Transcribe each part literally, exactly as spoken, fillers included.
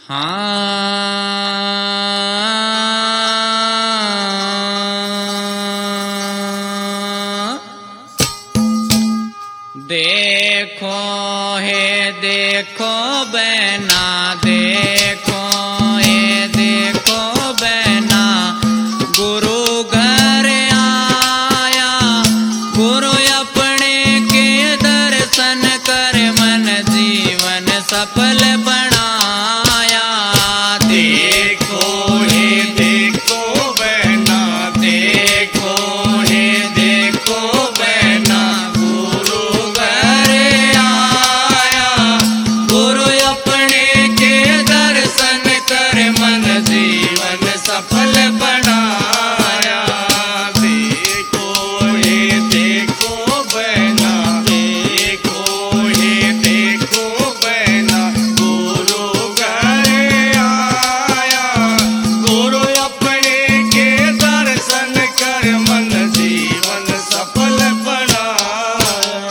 हाँ देखो हे देखो बहना, देखो हे देखो बहना, गुरु घर आया, गुरु अपने के दर्शन कर मन जीवन सफल बनाया। देखो हे देखो बहना, देखो हे देखो बहना, गुरु घर आया, गुरु अपने के दर्शन कर मन जीवन सफल बनाया। देखो हे देखो बहना, देखो हे देखो बहना, गुरु घर आया, गुरु अपने के दर्शन कर मन जीवन सफल बनाया।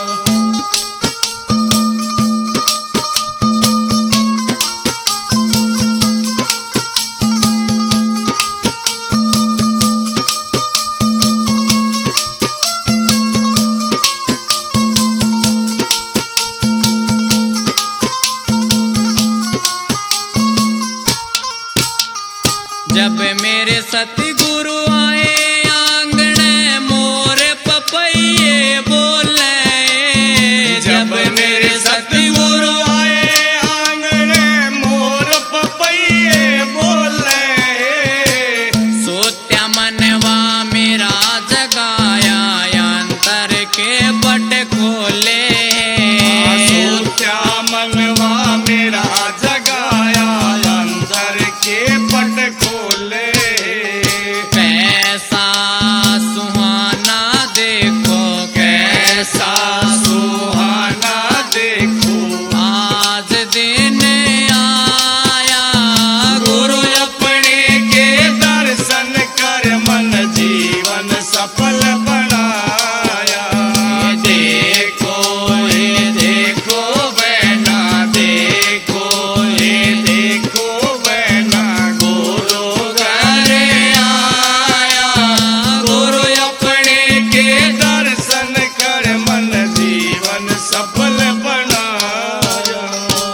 जब मेरे सतगुरु आए आंगन मोर पपैये बोले, जब मेरे सतगुरु आए आंगन मोर पपैये बोले, सोत्या मनवा मेरा जगाया, अंतर के पट खोले, सोत्या मनवा मेरा जगाया, अंतर के पट खोले। कैसा सुहाना देखो, कैसा सुहाना देखो, आज दिन आया, गुरु अपने के दर्शन कर मन जीवन सफल बनाया। देखो हे देखो बहना, देखो हे देखो बहना, गुरु घर आया, गुरु अपने के दर्शन कर मन जीवन सफल बनाया।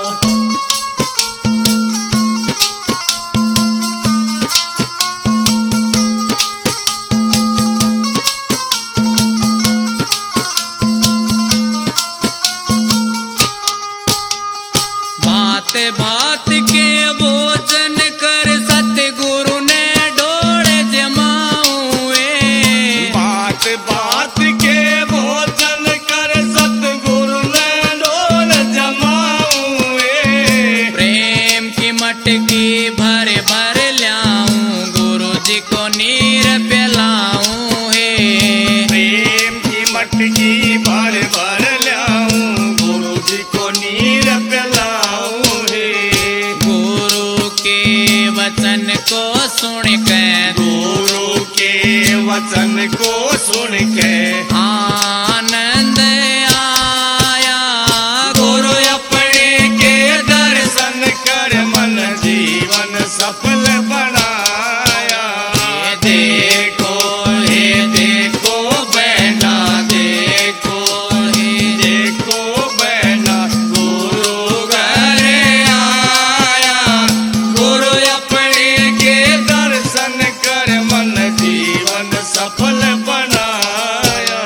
भात भात के भोजन कर सतगुरु ने डोल जमाऊए, भात भात के भोजन कर सतगुरु ने डोल जमाऊए, प्रेम की मटकी भर भर लाऊं, गुरु जी को नीर पिलाऊं है, प्रेम की मटकी भर भर लाऊं, गुरु जी को नीर पिलाऊं है। गुरु के वचन को सुन के, गुरु के वचन को सुन के आनंद आया, गुरु अपने के दर्शन कर मन जीवन सफल बनाया। देखो हे देखो बहना, देखो हे देखो बहना, गुरु घर आया, गुरु अपने के दर्शन कर मन जीवन सफल बनाया।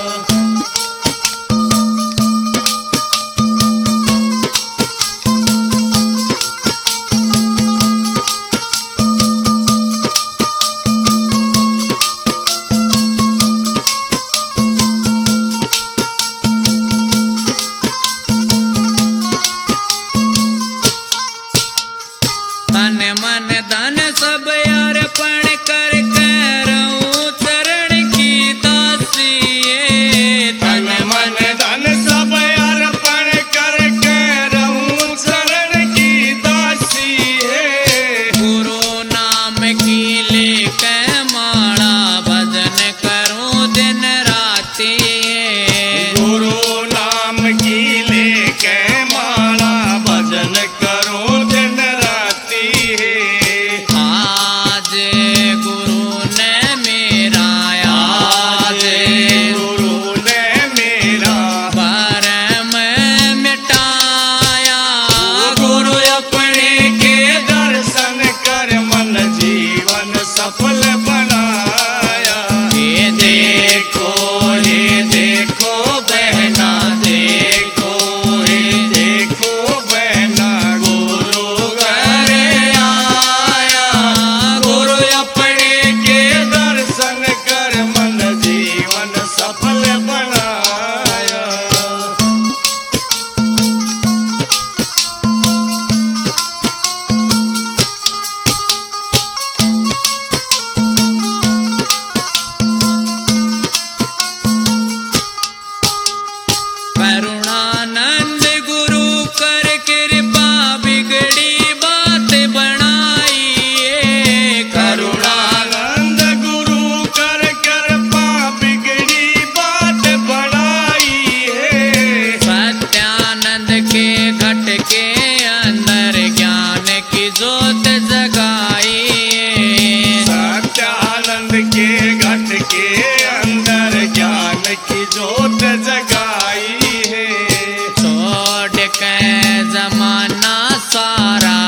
तन मन धन सब अर्पण कर रहूं चरण की दासी, तन मन धन सब अर्पण कर रहूं चरण की दासी है। गुरु नाम की लेकर माला भजन करूं दिन राति, गुरु नाम की लेकर माला भजन करूं दिन राति। तारा